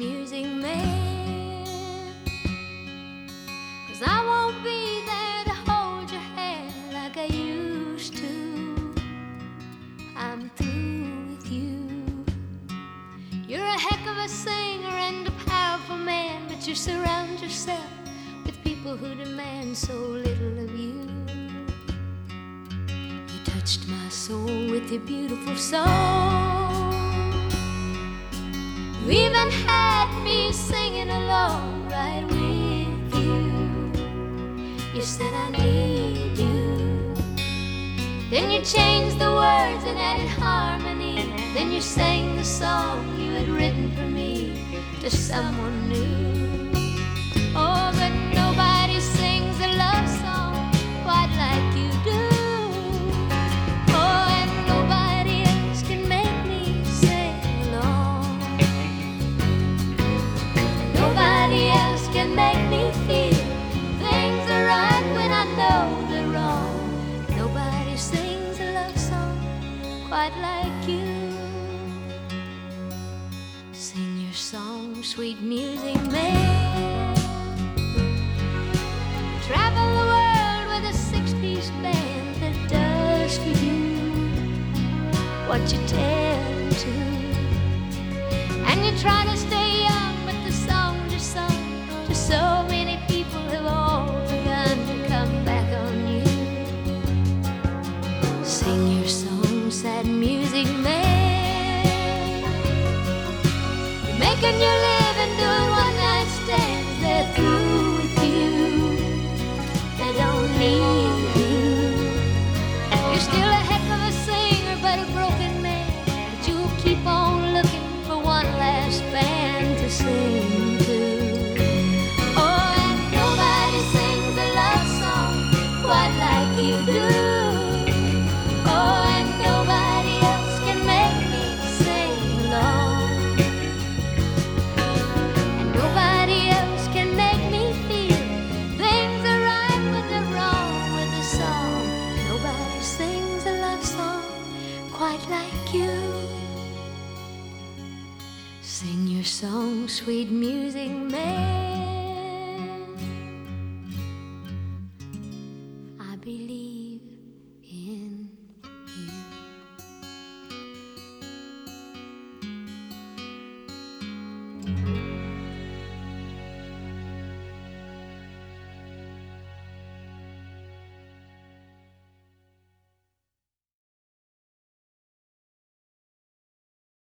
music man. 'Cause I won't be there to hold your hand like I used to. I'm through with you. You're a heck of a singer and a powerful man, but you surround yourself with people who demand so little of you. You touched my soul with your beautiful song. You even had me singing along right with you. You said I need you. Then you changed the words and added harmony. Then you sang the song you had written for me to someone new. Oh, but nobody sings a love song quite like you do. Oh, and nobody else can make me sing along. Nobody else can make me feel things are right when I know they're wrong. Nobody sings a love song quite like you. Sing your song, sweet music man. Travel the world with a six-piece band that does for you what you tell them to. And you try to stay young, but the songs are sung to so many people have all begun to come back on you. Sing your song, sad music man. You're making your living doing one-night stands. They're through with you. They don't need you. You're still a heck of a singer, but a broken man. But you'll keep on looking for one last band to sing to. Oh, and nobody sings a love song quite like you do. Oh, and nobody else can make me sing along. And nobody else can make me feel things are right when they're wrong with the song. Nobody sings a love song quite like you. Sing your song, sweet music man.